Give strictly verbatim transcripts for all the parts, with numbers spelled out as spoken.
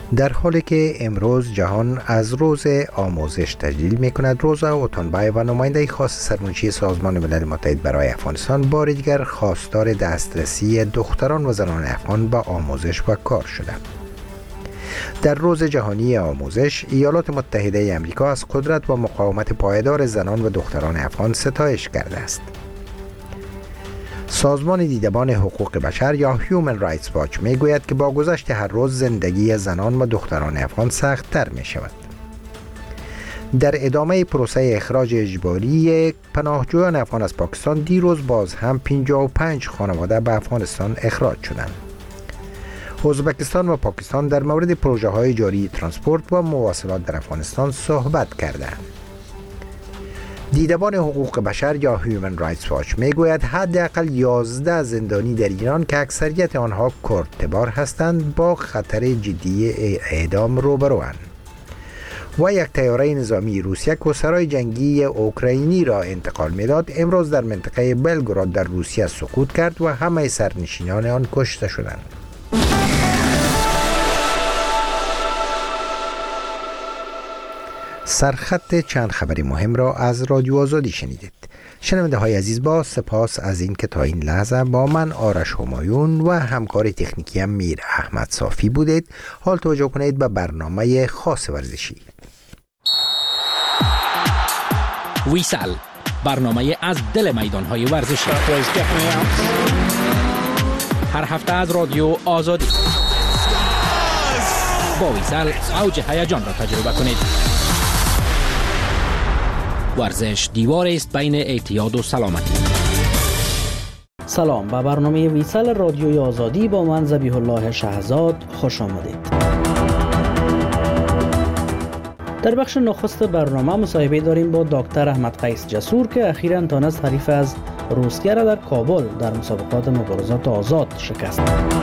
در حالی که امروز جهان از روز آموزش تجلیل می کند، روزا اوتانبای و نماینده خاص سرمنشی سازمان ملل متحد برای افغانستان بار دیگر خواستار دسترسی دختران و زنان افغان به آموزش و کار شدند. در روز جهانی آموزش، ایالات متحده آمریکا از قدرت و مقاومت پایدار زنان و دختران افغان ستایش کرده است. سازمان دیدبان حقوق بشر یا Human Rights Watch می گوید که با گذشت هر روز زندگی زنان و دختران افغان سخت تر می شود. در ادامه پروسه اخراج اجباری پناهجویان افغان از پاکستان، دیروز باز هم پنجاه و پنج خانواده به افغانستان اخراج شدند. ازبکستان و پاکستان در مورد پروژه های جاری ترانسپورت و مواصلات در افغانستان صحبت کردند. دیدبان حقوق بشر یا Human Rights Watch می گوید حداقل یازده زندانی در ایران که اکثریت آنها کردتبار هستند با خطر جدی اعدام روبروند. و یک طیاره نظامی روسیه که سرای جنگی اوکراینی را انتقال می‌داد، امروز در منطقه بلگراد در روسیه سقوط کرد و همه سرنشینان آن کشته شدند. سرخط چند خبر مهم را از رادیو آزادی شنیدید. شنونده های عزیز، با سپاس از این که تا این لحظه با من آرش همایون و همکار تکنیکی میر احمد صافی بودید. حال توجه کنید به برنامه خاص ورزشی. ویسال، برنامه از دل میدان‌های ورزشی. هر هفته از رادیو آزادی. با ویسال اوج هیجان را تجربه کنید. ورزش دیوار است بین اعتیاد و سلامتی. سلام، به برنامه ویسال رادیوی آزادی با من ذبیح الله شهزاد خوش آمدید. در بخش نخست برنامه مصاحبه داریم با دکتر احمد قیس جسور که اخیراً تانست حریف از روسیه را در کابل در مسابقات مبارزات آزاد شکست.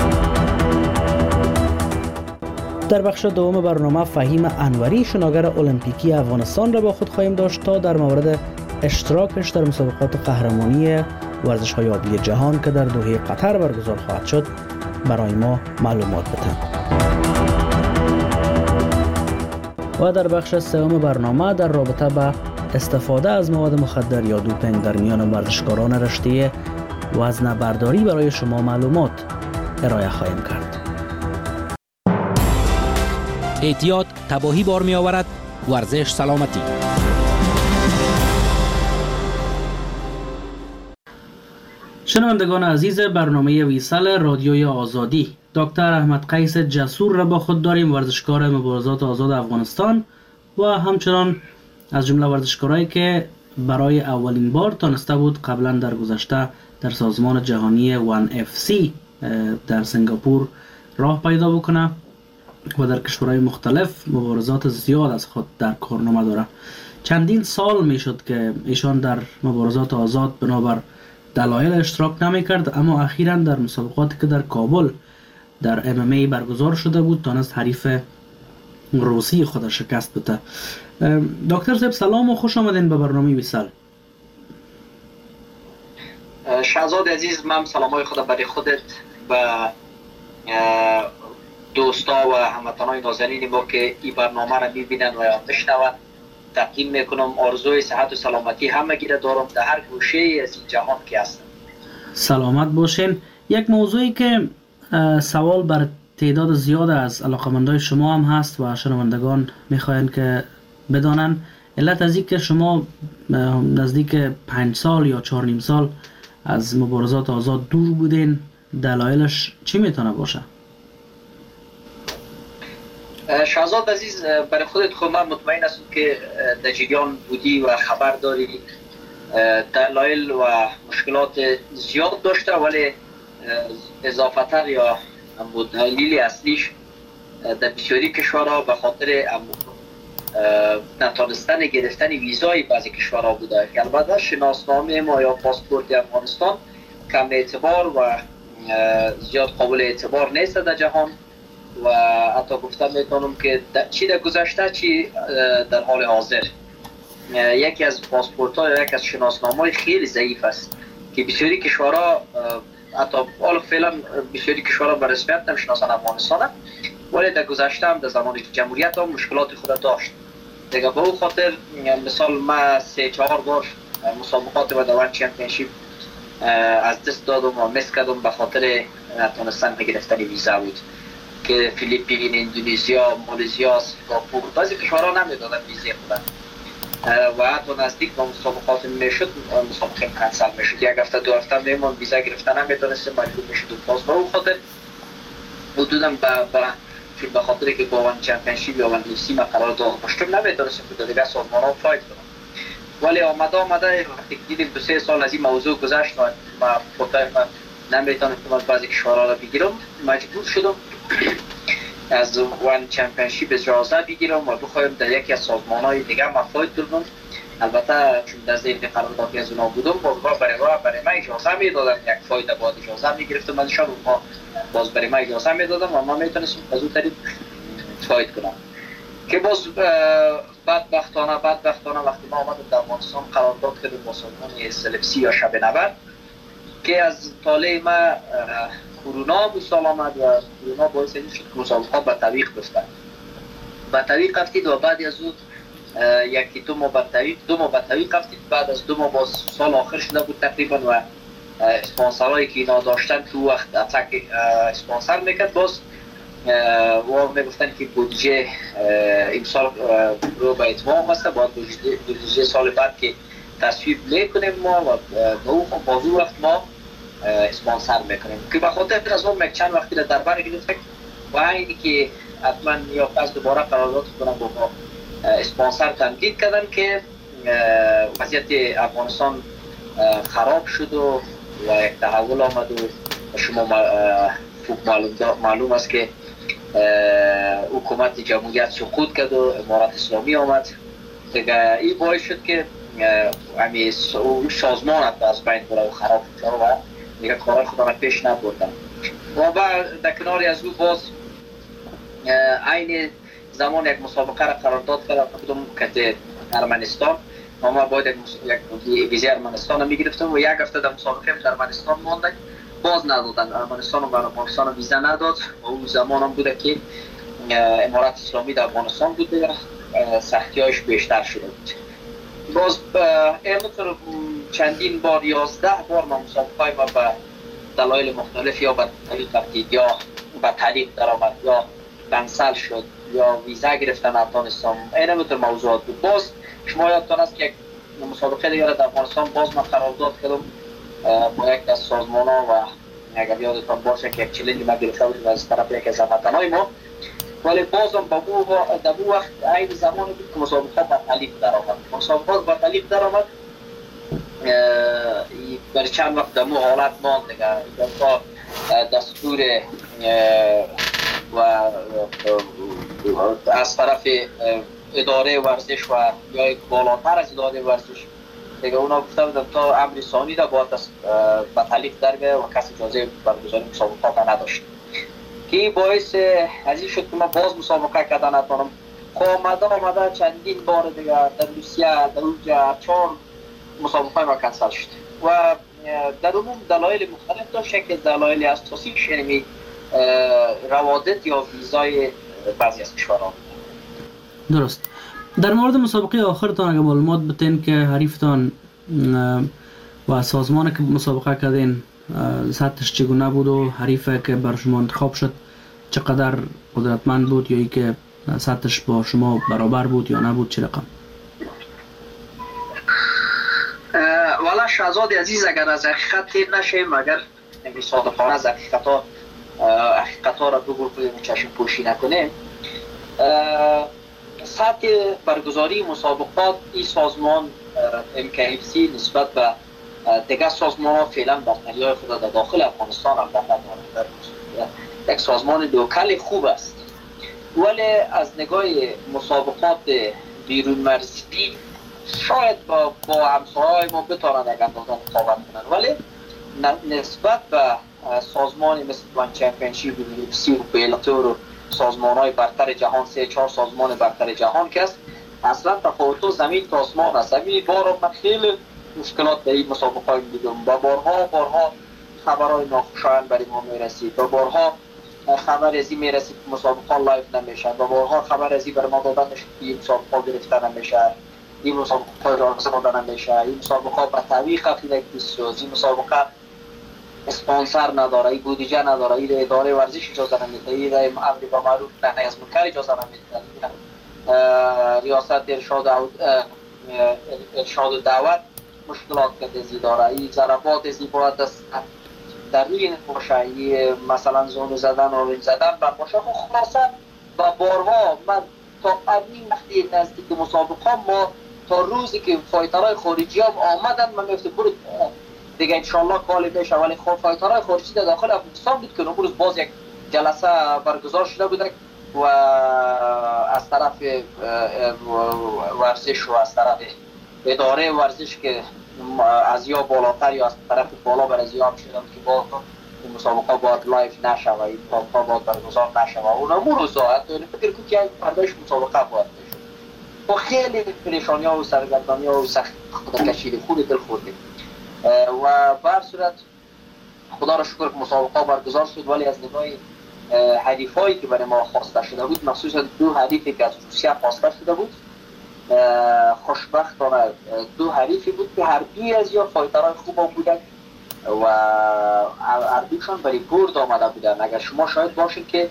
در بخش دوم برنامه فهیم انوری، شناگر المپیکی افغانستان را با خود خواهیم داشت تا در مورد اشتراکش در مسابقات قهرمانی ورزش‌های آبی جهان که در دوحه قطر برگزار خواهد شد برای ما معلومات بدهد. و در بخش سوم برنامه در رابطه با استفاده از مواد مخدر یا دوپینگ در میان ورزشکاران رشته وزنه برداری برای شما معلومات ارائه خواهیم کرد. اعتیاد تباهی بار می آورد، ورزش سلامتی. شنوندگان عزیز برنامه ویسال رادیوی آزادی، دکتر احمد قیس جسور را با خود داریم، ورزشکار مبارزات آزاد افغانستان و همچنان از جمله ورزشکارایی که برای اولین بار تانسته بود قبلا در گذشته در سازمان جهانی وان اف سی در سنگاپور راه پیدا بکنه و در کشورهای مختلف مبارزات زیاد از خود در کارنامه داره. چندین سال می شد که ایشان در مبارزات آزاد بنابر دلایل اشتراک نمی کرد، اما اخیراً در مسابقاتی که در کابل در ام ام ای برگزار شده بود تانست حریف روسی خود شکست بده. دکتر صاحب سلام و خوش آمدین به برنامه ویسال. شهزاد عزیز، من سلامای خدا برای خودت و دوستا و هموطنان نازنین ما که این برنامه را میبینن و یا میشنون تقدیم میکنم. آرزوی صحت و سلامتی همگی را دارم در هر گوشه از این جهان که هستن. سلامت باشین. یک موضوعی که سوال بر تعداد زیاد از علاقمندای شما هم هست و شنوندگان میخواین که بدانن، علت از این که شما نزدیک پنج سال یا چهار نیم سال از مبارزات آزاد دور بودین، دلایلش چی میتونه باشه؟ شهزاد عزیز، برای خودت خود من مطمئن هستم که در جریان بودی و خبر داری. دلایل و مشکلات زیاد داشته، ولی اضافتر یا دلیل اصلیش در بسیاری کشورها به خاطر نتانستن گرفتن ویزای بعضی کشورها بوده که البته شناسنامه ما یا پاسپورت افغانستان کم اعتبار و زیاد قابل اعتبار نیست در جهان و حتی گفتم میتونم که چی در گذشته چی در حال حاضر یکی از پاسپورت ها یا یکی از شناسنامه های خیلی ضعیف است که بسیاری کشورها حتی حالا فعلا بسیاری کشورها به رسمیت نمیشناسن افغانستان ولی در گذشته هم در زمان جمهوریت هم مشکلات خود داشت دیگه. به او خاطر مثال ما سه چهار بار مسابقات و دوان چمپیونشیپ از دست دادم و مس کردم به خاطر نتونستن گرفتن ویزا بود که فیلیپین، اندونزیا، مالزیا، سنگاپور بعضی کشورها نمیدادن ویزا خودن و حتی نزدیک با مسابقات میشد مسابقه کنسل میشد، یک هفته دو هفته میمون ویزا گرفتن نمیتونستم مجبور میشد و باز به او خاطر حدوداً به به خاطر که با وان چمپیونشیپ یا وان اف سی ما قرار داشتم پشتم نمیتونستم که دیگه سازمان ها فایت کنم. ولی آمده آمده وقتی دیدیم دو سه سال از این موضوع گذشت و ما فوتای ما نمیتونم که از بعضی کشورها را بگیرم، مجبور شدم از وان چمپیونشیپ اجازه بگیرم و بخوایم در یکی از سازمان های دیگه ما فایت کنم. البته چون در ذهن قراردادی از اونا بودم باز برای ما برای ما اجازه میدادن یک فایت بعد اجازه میگرفتم ازشان و باز برای ما اجازه میدادم و ما میتونستم از اون طریق فایت کنم که باز بدبختانه بدبختانه وقتی ما آمدیم در افغانستان قرارداد کردیم با سازمان سلپسی یا شب نبرد که از طالع ما کرونا به سال آمد و کرونا باعث شد که مسابقات به تعویق بیفتند. به تعویق رفتید و بعد از اون یکی دو ماه به تعویق دو ماه به تعویق رفتید، بعد از دو ماه باز سال آخر شده بود تقریبا و اسپانسرهایی که اینا داشتن تو وقت اتاک اسپانسر میکرد باز و میگفتن که بودجه امسال رو به اتمام هسته باید بودجه سال بعد که تصویب میکنیم ما و به اون بازو وقت ما اسپانسر میکنیم که به خاطر از اون چند وقتی در بر گرفتیم و اینی که حتما یا از دوباره قرارداد کنم با اسپانسر تمدید کردن که وضعیت افغانستان خراب شد و و یک تحول آمد و شما معلوم, معلوم است که حکومت جمهوریت سقوط کرد و امارت اسلامی آمد دیگه. این باعث شد که همین سازمان از بین بره و خراب شد و دیگه کار خود را پیش نبردن و بعد در کنار از او باز عین زمان یک مسابقه را قرارداد کردم که ارمنستان و ما باید یک ویزای ارمنستان را میگرفتم و یک هفته در مسابقه در ارمنستان ماندیم باز ندادن. ارمنستان و افغانستان ویزا نداد و اون زمان هم بوده که امارت اسلامی در افغانستان بود و سختی‌هایش بیشتر شده بود. باز اینطور چندین بار یازده بار ما مسابقه ما به دلایل مختلف یا به طریق رفتید یا به طریق درآمد یا کنسل شد یا ویزا گرفتن افغانستان. این مثل موضوعات بود. باز شما یادتان است که یک مسابقه دیگر در افغانستان باز من قرارداد کردم با یک از سازمان ها و اگر یادتان باشه که یک چلنج ما گرفته بودیم از طرف یک از هموطنهای ما، ولی بازم با در اون وقت این زمان بود که مسابقات به تعلیق در آمد. مسابقات به تعلیق در آمد برای چند وقت در اون حالت ماند دیگه تا دستور و از طرف اداره ورزش و یا بالاتر از اداره ورزش دیگه اونا گفته بودن تا امر ثانی را باید به تعلیق در بیاید و کسی اجازه برگزاری مسابقات نداشت که باعث از این شد که من باز مسابقه کردن نتونم. خب آمده آمده چندین بار دیگه در روسیه در اونجا چهار مسابقه ما کنسل شد و در عموم دلایل مختلف داشت که دلایل اساسیش یعنی روادت یا ویزای بعضی از کشورها. درست. در مورد مسابقه آخرتان اگر معلومات بتین که حریفتان و سازمانی که مسابقه کردین سطحش چگونه بود و حریفه که بر شما انتخاب شد چقدر قدرتمند بود یا ای که سطحش با شما برابر بود یا نبود چه رقم؟ والا شهزاد عزیز اگر از حقیقت تیر نشیم اگر نمی صادقانه از حقیقت ها حقیقت ها را بگو کنیم چشم پوشی نکنیم سطح برگزاری مسابقات این سازمان ام کی اف سی نسبت به دیگر سازمان ها فعلا برتری های خود در داخل افغانستان هم دارد. یک سازمان لوکال خوب است ولی از نگاه مسابقات بیرون مرزی شاید با, با همسایه‌های ما بتوانند یک اندازه مقاومت کنند ولی نسبت به سازمانی مثل وان چمپیونشیپ و یو اف سی و بیلاتور و سازمان های برتر جهان سه چهار سازمان برتر جهان که است اصلا تفاوت زمین تا آسمان است. همین بار من خیلی مشکلات در این مسابقه دیدم و بارها بارها خبرهای ناخوشایند برای ما میرسید و بارها خبر ازی میرسه که مسابقه لایف نمیشه و بارها خبر ازی بر ما داده میشه که این مسابقه گرفته نمیشه، این مسابقه اجازه داده نمیشه، این مسابقه به تعویق قفیده کسی، این مسابقه اسپانسر نداره، این بودجه نداره، این اداره ورزش اجازه نمیده، این امر به معروف نهی از منکر اجازه نمیده، ریاست ارشاد و ارشاد و دعوت مشکلات که ازی داره، این ضربات ازی باید در این باشه، این مثلا زون زدن و رنج زدن بر باشه. خب خلاصا و بارها من تا این وقتی نزدیک مسابقه ما تا روزی که فایترهای خارجی هم آمدن من میفته برو دیگه انشالله کالی میشه، ولی خب فایترهای خارجی در داخل افغانستان بود که امروز باز یک جلسه برگزار شده بوده و از طرف ورزش و از طرف اداره ورزش که از یا بالاتر یا از طرف بالا بر از یا هم شدن که با این مسابقه باید لایف نشه و این مسابقه باید برگزار نشه و اون امور روزا حتی فکر کنم که پرداش مسابقه باید بشه. با خیلی پریشانی ها و سرگردانی ها و سخت خود کشیده خود دل خوردیم و بر صورت خدا را شکر که مسابقه برگزار شد، ولی از نگاه حریفایی که برای ما خواسته شده بود، مخصوصا دو حریفی که از روسیه خواسته شده بود، خوشبختانه دو حریفی بود که هر دوی از یا فایترهای خوب بودن و هر دوشان برای برد آمده بودن. اگر شما شاید باشید که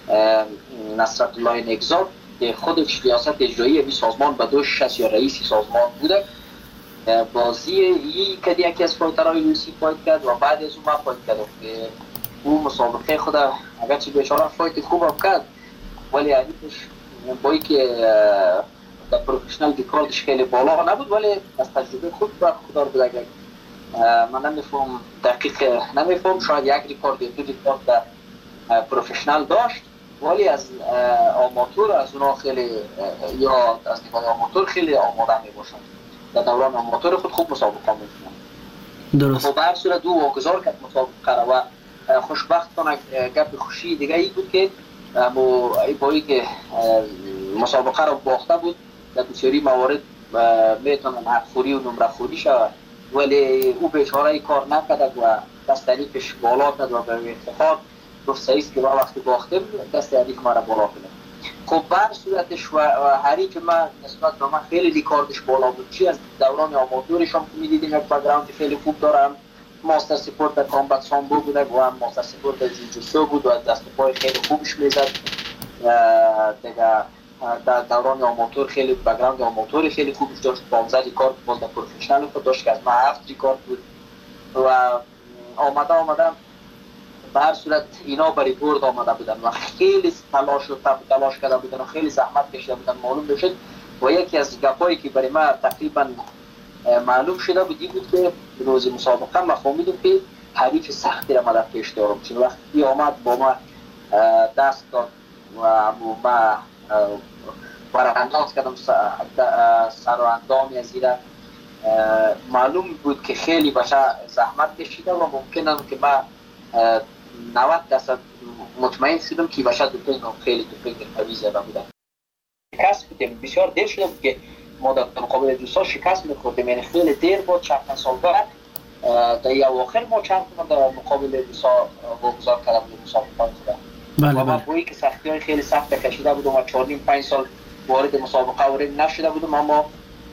نصرت الله نگزاد که خودش ریاست اجرایی این سازمان به دوش هست یا رئیسی سازمان بوده، بازی ای که یکی از فایترهای روسی فایت کرد و بعد از اون من فایت کرد که اون مسابقه خود اگرچه بیچاره فایت خوب هم کرد ولی حریفش با ای که در پروفیشنال ریکاردش خیلی بالا نبود ولی از تجربه خود برخوردار بود. اگر من نمیفهم دقیق نمیفهم شاید یک ریکارد یا دو ریکارد در پروفیشنال داشت ولی از آماتور از اونا خیلی یا از نگاه آماتور خیلی آماده می باشند در دوران آماتور خود خوب مسابقه می کنند. درست. خب هر صورت دو واگذار کرد مسابقه و خوشبختانه گپ خوشی دیگه ای بود که با ای که مسابقه را باخته بود در بسیاری موارد میتونن حقخوری و نمره خوری شود ولی او بیچاره کار نکرد و دست حریفش بالا کرد و به افتخار گفت سعیست که ما وقتی باختیم دست حریف ما را بالا کنه. خب بر صورتش و حریف من نسبت به من خیلی ریکاردش بالا بود، چی از دوران آماتورش هم میدیدیم یک بگراند خیلی خوب دارم، ماستر سپورت در کامبت سامبو بوده و هم ماستر سپورت در جوجوتسو بود و دست پای خیلی خوبش میزد دیگه. در دوران آماتور خیلی بگراند آماتور خیلی خوبش داشت، پانزده ریکارد باز در پروفیشنال خود داشت که از من هفت ریکارد بود و آمده آمدم به هر صورت اینا برای برد آمده بودن و خیلی تلاش و تلاش کرده بودن و خیلی زحمت کشیده بودن معلوم بشد و یکی از گپایی که برای من تقریبا معلوم شده بودی بود که روز مسابقه ما فهمیدیم که حریف سختی را ما در پیش دارم، چون وقتی آمد با ما دست داد و ما برانداز کردم سر و اندامی از ایره معلوم بود که خیلی باشه زحمت کشیده و ممکنه که ما نود درصد مطمئن شدم که باشه دو پینگ خیلی دو پینگ قوی زده بودن. شکست بودیم، بسیار دیر شده بود که ما در مقابل دوستا شکست میخوردیم، یعنی خیلی دیر بود چند سال بعد در اواخر ما چند در مقابل دوستا واگذار کرده بودیم مسابقه خودم. بله و من بله. بایی که سختی های خیلی سخت کشیده بودم و چهار نیم پنج سال وارد مسابقه وارد نشده بودم، اما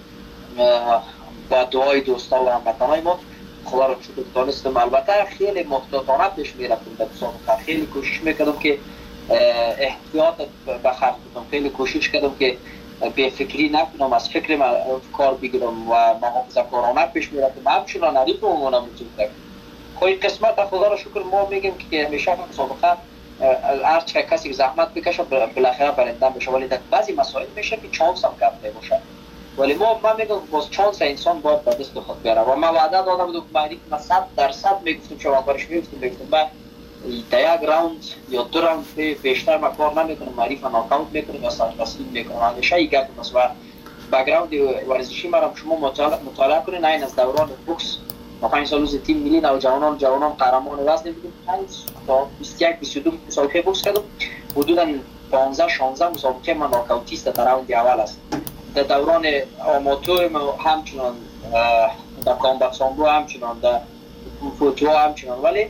با دعای دوستا و هموطنای ما خدا را شکر دانستم. البته خیلی محتاطانه پیش میرفتم در مسابقه، خیلی کوشش میکردم که احتیاط بخرج کنم، خیلی کوشش کردم که به فکری نکنم، از فکر من کار بگیرم و محافظه‌کارانه پیش میرفتم. همچنان حریف اونم می‌تونم. خواهی قسمت خدا را شکر ما میگیم که همیشه مسابقه هر چه کسی زحمت بکشه بالاخره برنده بشه، ولی در بعضی مسائل میشه که چانس هم کم نمیشه، ولی ما من میگم باز چانس انسان باید به دست خود بیاره و ما وعده داده بودم که من صد درصد میگفتم چه واقعش میگفتم میگفتم من در یک راوند یا دو راوند بیشتر من کار نمیکنم، معریف ناکاوت میکنم یا سرتسلیم میکنم. همیشه این گپ است و بک‌گراند ورزشی مرا شما مطالعه مطالعه کنین. این از دوران بوکس ما پنج سال روز تیم ملی نوجوانان جوانان قهرمان وزن بودیم، پنج تا بیست و یک بیست و دو مسابقه بوکس کردم، حدودا پانزده شانزده مسابقه من ناکاوتیست در راوند اول است. در دوران آماتور ما همچنان در کامبت سامبو همچنان در فوتو همچنان، ولی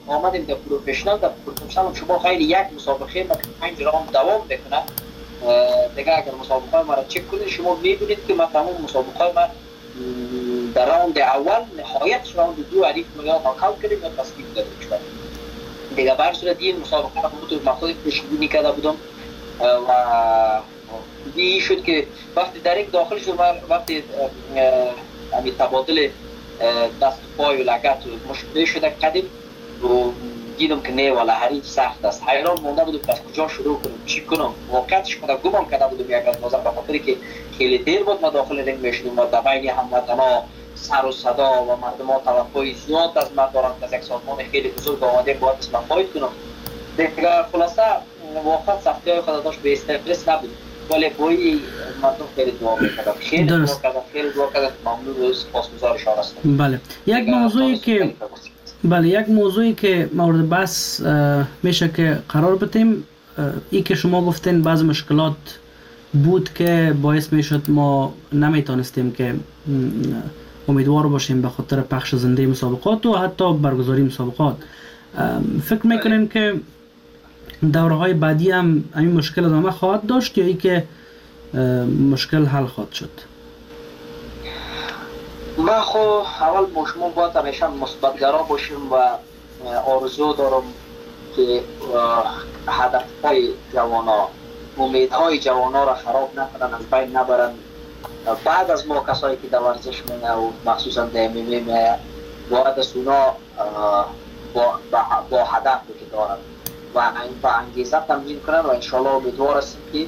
آمدیم در پروفشنال. در پروفشنال شما غیر یک مسابقه ما که پنج راند دوام بکنه دیگه، اگر مسابقه ما را چک کنید شما میبینید که ما تمام مسابقه ما در راند اول نهایت راند دو حریف ما یا ناکاوت کردیم یا تسلیم دادیم شد دیگه. بر صورت این مسابقه را من خود پیشگیری کرده بودم و این شد که وقتی در یک داخل شد وقتی همین تبادل دست پای و لگت و مشکلی شده قدیم و دیدم که نه والا حریف سخت است. حیران مونده بودم از کجا شروع کنم چی کنم. واقعیتش کنم گمان کرده بودم یک از نظر به خاطر که خیلی دیر بود ما داخل رنگ میشدیم و در بین هموطنا سر و صدا و مردم ها توقعی زیاد از من دارند که از یک سازمان خیلی بزرگ آمده باید اسم فاید کنم دیگه. خلاصه واقعا سختی های خدا داشت به استرس نبود ولی بایی مردم خیلی دعا میکردم خیلی دعا کردم خیلی دعا کردم ممنون و سپاسگزارشان هستم. بله یک موضوعی که بله یک موضوعی که مورد بحث میشه که قرار بدیم ای که شما گفتین بعض مشکلات بود که باعث میشد ما نمیتونستیم که امیدوار باشیم به خاطر پخش زنده مسابقات و حتی برگزاری مسابقات. فکر میکنین که دوره های بعدی هم این مشکل ادامه خواهد داشت یا ای که مشکل حل خواهد شد؟ من خو اول مشمول باید همیشه مثبت‌گرا باشیم و آرزو دارم که هدفهای جوانا امیدهای جوانا را خراب نکنن، از بین نبرن. بعد از ما کسایی که در ورزش میه و مخصوصا در ام ام ای میه باید از اونا با, با هدفی که دارن و با انگیزه تمرین کنن و انشالله امیدوار هستیم که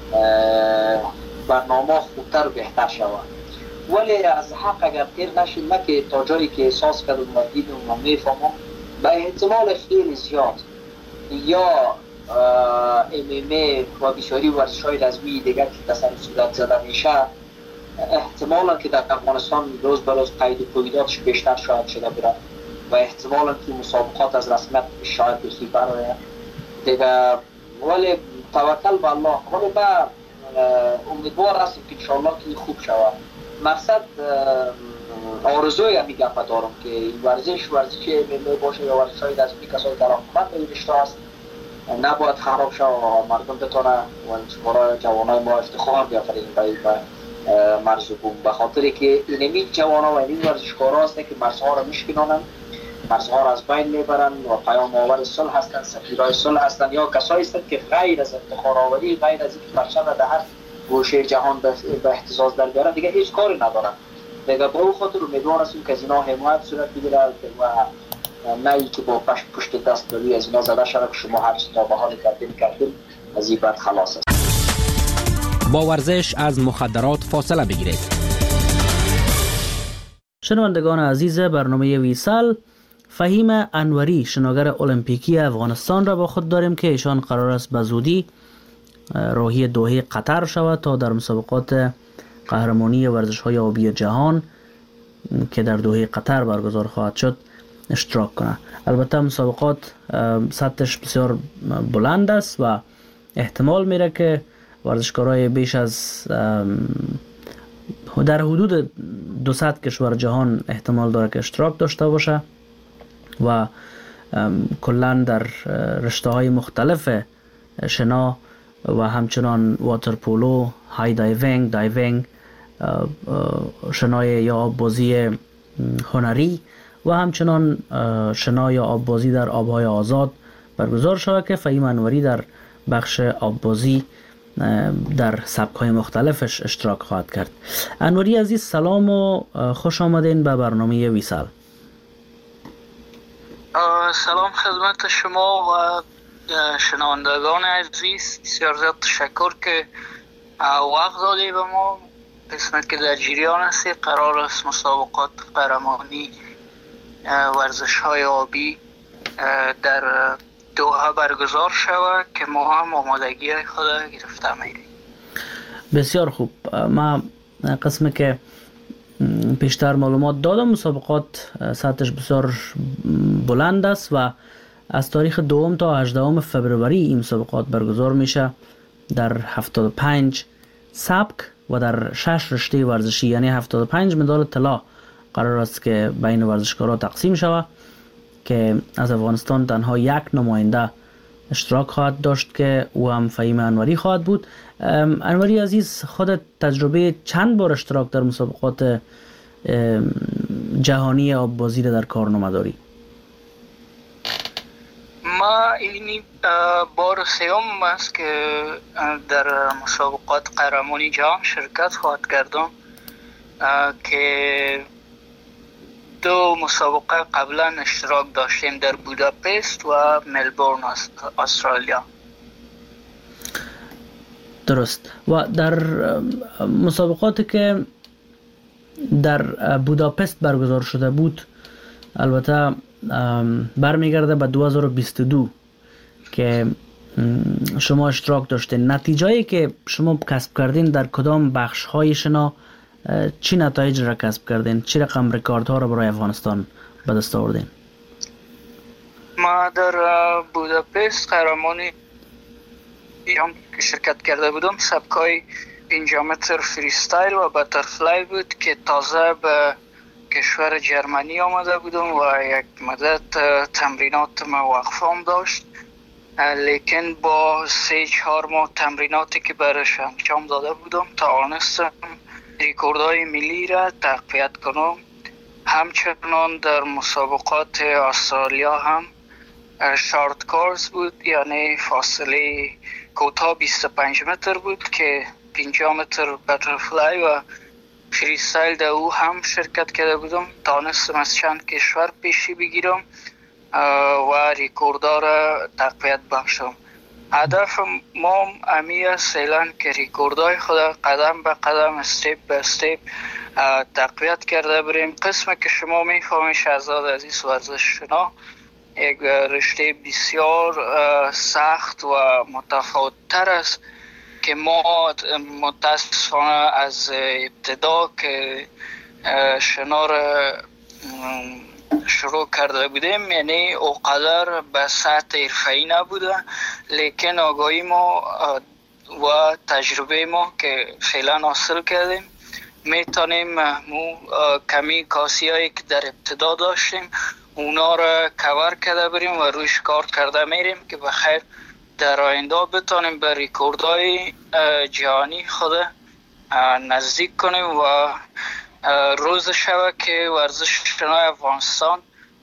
برنامه خوبتر و بهتر شود. ولی از حق اگر تیر نشیم ما که تا جایی که احساس کردم و دیدم و میفهمم به احتمال خیلی زیاد یا ام ام ای و بسیاری ورزش‌های رزمی دیگر که تصمیم صورت زده میشه احتمالا که در افغانستان روز به روز قید و قیوداتش بیشتر شاید شده بره و احتمالا که مسابقات از رسمیت شاید بخی برای دیگه. ولی توکل به الله. ولی با امیدوار هستیم که انشاءالله که خوب شود. مقصد آرزوی همی گفت دارم که این ورزش ورزشی ملی باشه یا ورزش های دستوری کسایی در حکومت به رشته هست نباید خراب شد و مردم بتونه برای جوانای ما افتخار بیافرین به مرز بوم، به خاطر که اینمی جوانا و این ورزشکارا هستن که مرزها را میشکنانن، مرزها را از بین میبرن و پیام آور صلح هستن، سفیرای صلح هستن یا کسایی هستن که غیر از افتخار آوری، غیر از اینکه پرچم را در هر گوشه جهان به اهتزاز در بیارن دیگه هیچ کاری ندارن. دیگه به او خاطر امیدوار هستیم که از اینا حمایت صورت بگیره و نه ای که با پشت پشت دست داری از اینا زده شده که شما هر چی تا به حال کردیم کردیم از این بد خلاص است. با ورزش از مخدرات فاصله بگیرید. شنوندگان عزیز برنامه ویسال، فهیم انوری شناگر المپیکی افغانستان را با خود داریم که ایشان قرار است به زودی راهی دوحه قطر شود تا در مسابقات قهرمانی ورزش‌های آبی جهان که در دوحه قطر برگزار خواهد شد اشتراک کنه. البته مسابقات سطحش بسیار بلند است و احتمال میره که ورزشکارای بیش از در حدود دویست کشور جهان احتمال داره که اشتراک داشته باشه و کلا در رشته‌های مختلف شنا و همچنان واترپولو، های دایوینگ، دایوینگ، شنای یا آببازی هنری و همچنان شنا یا آببازی در آبهای آزاد برگزار شود که فهیم انوری در بخش آببازی در سبک‌های مختلفش اشتراک خواهد کرد. انوری عزیز سلام و خوش آمدین به برنامه ویسال. سلام خدمت شما و شنوندگان عزیز، بسیار زیاد تشکر که وقت دادی به ما. قسمت که در جریان هستی قرار است مسابقات قهرمانی ورزش های آبی در دوحه برگزار شود که ما هم آمادگی خود گرفته میریم. بسیار خوب. ما قسمی که بیشتر معلومات دادم مسابقات سطحش بسیار بلند است و از تاریخ دوم تا هجدهم فوریه این مسابقات برگزار میشه در هفتاد و پنج سبک و در شش رشته ورزشی، یعنی هفتاد و پنج مدال طلا قرار است که بین ورزشکارا تقسیم شود که از افغانستان تنها یک نماینده اشتراک خواهد داشت که او هم فهیم انوری خواهد بود. انوری عزیز، خودت تجربه چند بار اشتراک در مسابقات جهانی آببازی در کارنامه داری؟ ما این بار سیوم است که در مسابقات قهرمانی جهان شرکت خواهد کردم که دو مسابقه قبلا اشتراک داشتیم در بوداپست و ملبورن استرالیا. درست. و در مسابقاتی که در بوداپست برگزار شده بود، البته برمیگرده به دو هزار و بیست و دو که شما اشتراک داشتین، نتیجه‌ای که شما کسب کردین در کدام بخش های شنا چی نتایج را کسب کردین؟ چی رقم رکوردها را برای افغانستان به دست آوردین؟ ما در بوداپست قهرمانی جهان که شرکت کرده بودم سبکای پنج متر فریستایل و باترفلای بود که تازه به کشور جرمنی آمده بودم و یک مدت تمرینات ما وقفام داشت، لیکن با سه چهار ماه تمریناتی که برش انجام داده بودم توانستم ریکوردهای ملی را تقویت کنم. همچنان در مسابقات استرالیا هم شارت کورس بود، یعنی فاصله کوتاه بیست و پنج متر بود که پنجاه متر باترفلای و فریستایل در او هم شرکت کرده بودم. توانستم از چند کشور پیشی بگیرم و ریکوردها را تقویت بخشم. هدف ما امی است فعلا که ریکوردهای خود قدم به قدم، استیپ به استیپ تقویت کرده بریم. قسم که شما میفهمید شهزاد عزیز ورزش شنا یک رشته بسیار سخت و متفاوت تر است که ما متاسفانه از ابتدا که شنا را شروع کرده بودیم، یعنی اوقدر به سطح حرفه‌ای نبوده، لیکن آگاهی ما و تجربه ما که فعلا حاصل کردیم میتونیم مو کمی کاسی هایی که در ابتدا داشتیم اونا را کور کرده بریم و رویش کار کرده میریم که بخیر در آینده بتونیم به ریکوردهای جهانی خود نزدیک کنیم و روز شود که ورزش شنای افغانستان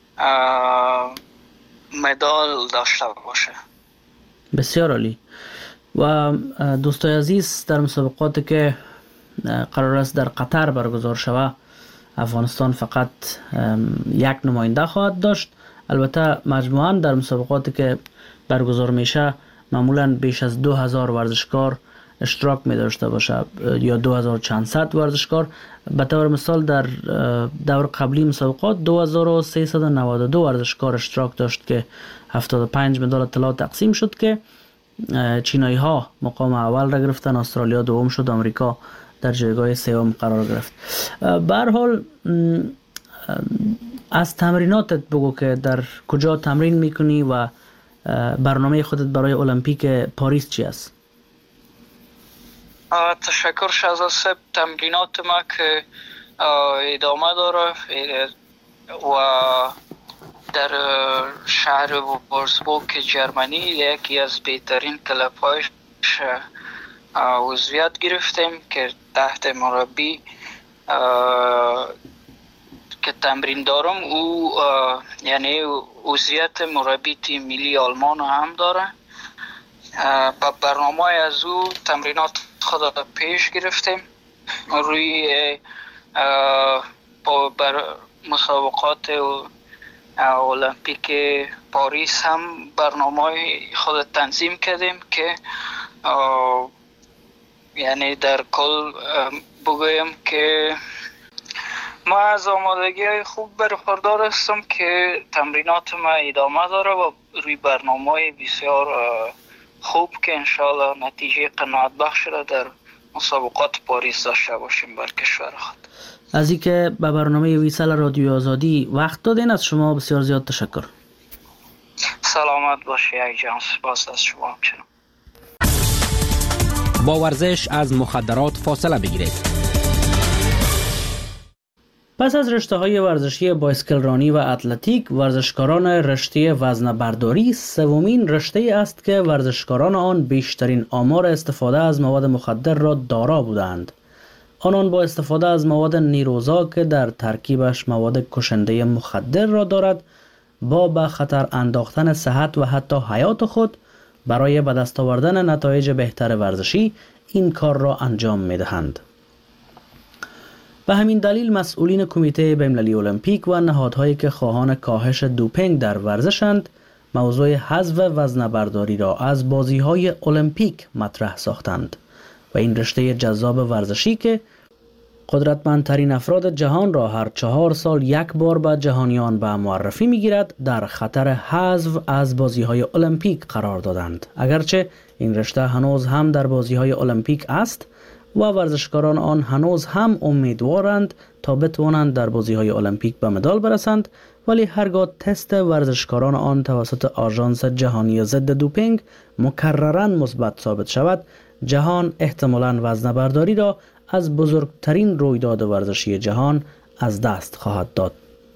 مدال داشته باشه. بسیار عالی. و دوستای عزیز، در مسابقاتی که قرار است در قطر برگزار شود افغانستان فقط یک نماینده خواهد داشت. البته مجموعاً در مسابقاتی که برگزار میشه معمولاً بیش از دو هزار ورزشکار اشتراک می داشته باشه یا دو هزار چند صد ورزشکار. به طور مثال در دور قبلی مسابقات دو هزار و سیصد و نود و دو ورزشکار اشتراک داشت که هفتاد و پنج مدال طلا تقسیم شد که چینایی ها مقام اول را گرفتن، استرالیا دوم شد، آمریکا در جایگاه سوم قرار گرفت. به هر حال از تمریناتت بگو که در کجا تمرین میکنی و برنامه خودت برای المپیک پاریس چی است؟ تشکر شهزاد صاحب. تمرینات ما که ادامه داره و در شهر وولفسبورگ جرمنی یکی از بهترین کلب‌هایش عضویت گرفتیم که تحت مربی که تمرین دارم او یعنی عضویت مربی تیم ملی آلمان هم داره. با برنامه از او تمرینات خود پیش گرفتیم روی بر مسابقات المپیک پاریس هم برنامه خود تنظیم کردیم که یعنی در کل بگویم که ما از آمادگی های خوب برخوردار هستم که تمرینات ما ادامه داره و روی برنامه بسیار خوب که انشاءالله نتیجه قناعت بخش را در مسابقات پاریس داشته باشیم بر کشور خود. از اینکه به برنامه ویسال رادیو آزادی وقت دادین از شما بسیار زیاد تشکر. سلامت باشی یک جان. سپاس از شما همچنان. با ورزش از مخدرات فاصله بگیرید. پس از رشته‌های ورزشی بایسکلرانی و اتلتیک، ورزشکاران رشته وزنه‌برداری سومین رشته است که ورزشکاران آن بیشترین آمار استفاده از مواد مخدر را دارا بودند. آنان با استفاده از مواد نیروزا که در ترکیبش مواد کشنده مخدر را دارد، با به خطر انداختن صحت و حتی حیات خود برای به دست آوردن نتایج بهتر ورزشی این کار را انجام می‌دهند. به همین دلیل مسئولین کمیته بین‌المللی المپیک و نهادهایی که خواهان کاهش دوپینگ در ورزشند، موضوع حذف وزنه‌برداری را از بازی‌های المپیک مطرح ساختند و این رشته جذاب ورزشی که قدرتمندترین افراد جهان را هر چهار سال یک بار به جهانیان به معرفی می‌گیرد، در خطر حذف از بازی‌های المپیک قرار دادند. اگرچه این رشته هنوز هم در بازی‌های المپیک است و ورزشکاران آن هنوز هم امیدوارند تا بتوانند در بازی‌های المپیک به مدال برسند، ولی هرگاه تست ورزشکاران آن توسط آژانس جهانی ضد دوپینگ مکرراً مثبت ثابت شود، جهان احتمالاً وزنه‌برداری را از بزرگترین رویداد ورزشی جهان از دست خواهد داد.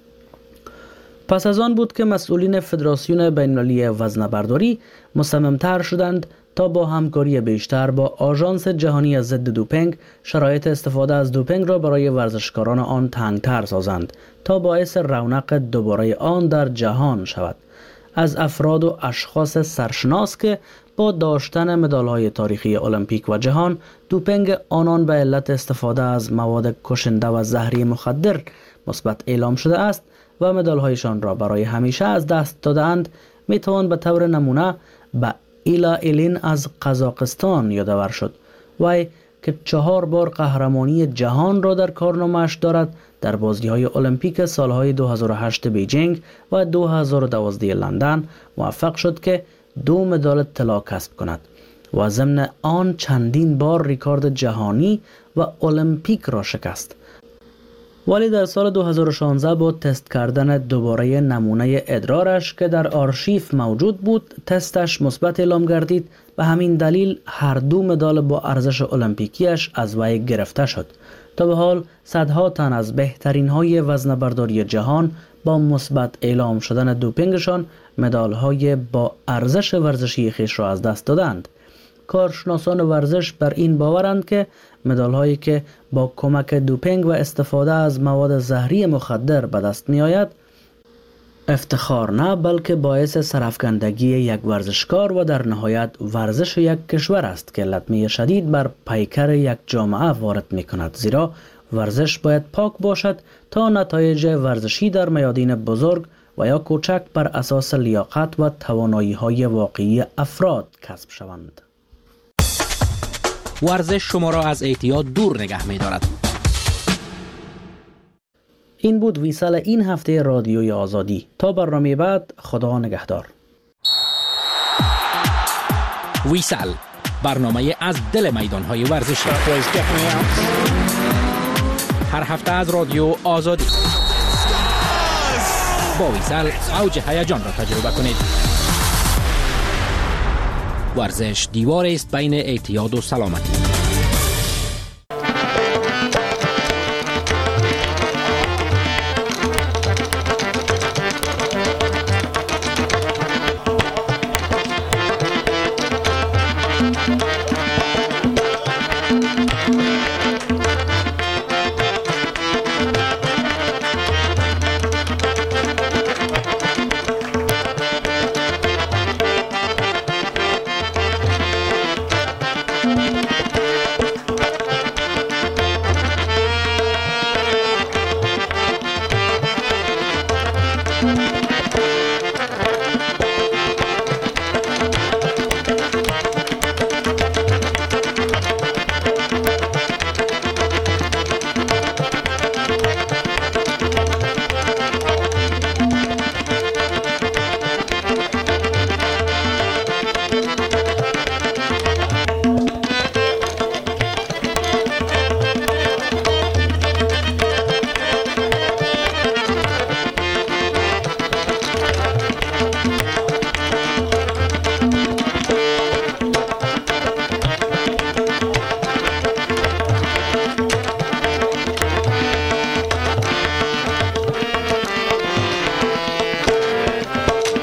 پس از آن بود که مسئولین فدراسیون بین‌المللی وزنه‌برداری مصمم‌تر شدند تا با همکاری بیشتر با آژانس جهانی ضد دوپینگ شرایط استفاده از دوپینگ را برای ورزشکاران آن تنگ‌تر سازند تا باعث رونق دوباره آن در جهان شود. از افراد و اشخاص سرشناس که با داشتن مدال‌های تاریخی المپیک و جهان، دوپینگ آنان به علت استفاده از مواد کشنده و زهری مخدر مثبت اعلام شده است و مدال‌هایشان را برای همیشه از دست داده‌اند، می‌توان به طور نمونه به ایلا ایلین از قزاقستان یادآور شد. وی که چهار بار قهرمانی جهان را در کارنامه‌اش دارد، در بازی‌های المپیک سالهای دو هزار و هشت بیجینگ و دو هزار و دوازده لندن موفق شد که دو مدال طلا کسب کند و ضمن آن چندین بار رکورد جهانی و المپیک را شکست. ولی در سال دو هزار و شانزده با تست کردن دوباره نمونه ادرارش که در آرشیف موجود بود، تستش مثبت اعلام گردید. به همین دلیل هر دو مدال با ارزش المپیکیش از وی گرفته شد. تا به حال صدها تن از بهترین های وزنه‌برداری جهان با مثبت اعلام شدن دوپینگشان مدال های با ارزش ورزشی خیش را از دست دادند. کارشناسان ورزش بر این باورند که مدال هایی که با کمک دوپینگ و استفاده از مواد زهری مخدر به دست می آید افتخار نه، بلکه باعث سرافکندگی یک ورزشکار و در نهایت ورزش یک کشور است که لطمه شدید بر پیکر یک جامعه وارد می کند، زیرا ورزش باید پاک باشد تا نتایج ورزشی در میادین بزرگ و یا کوچک بر اساس لیاقت و توانایی های واقعی افراد کسب شوند. ورزش شما را از اعتیاد دور نگه می دارد. این بود ویسال این هفته رادیوی آزادی. تا برنامه بعد، خدا نگهدار. ویسال، برنامه از دل میدان‌های ورزشی. هر هفته از رادیو آزادی. با ویسال اوج هیجان را تجربه کنید. ورزش دیواری است بین اعتیاد و سلامتی.